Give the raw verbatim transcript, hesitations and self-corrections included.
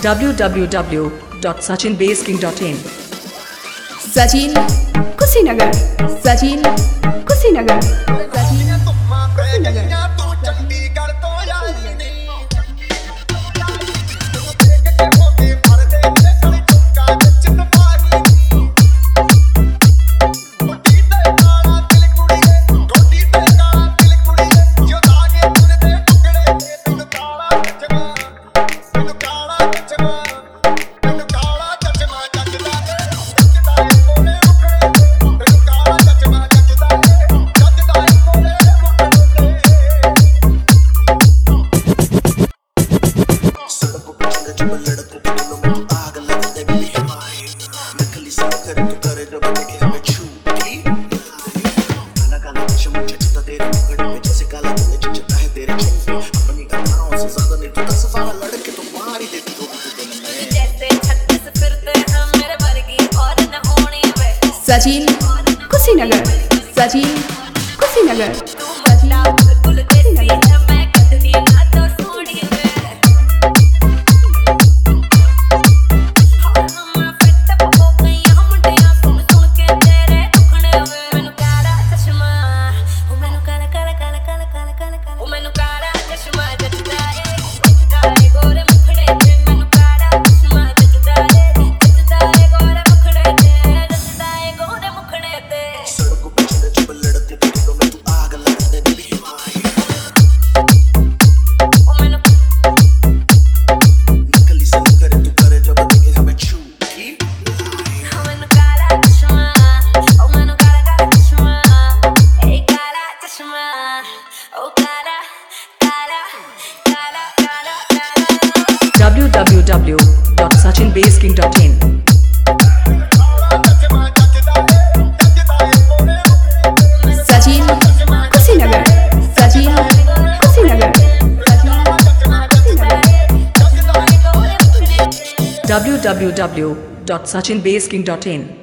w w w dot sachin base king dot in Sachin Kushinagar Sachin Kushinagar Sachin Kushinagar Sachin Kushinagar Sachin Kushinagar w w w dot sachin base king dot in Sachin Kushinagar Sachin Kushinagar w w w dot sachin base king dot in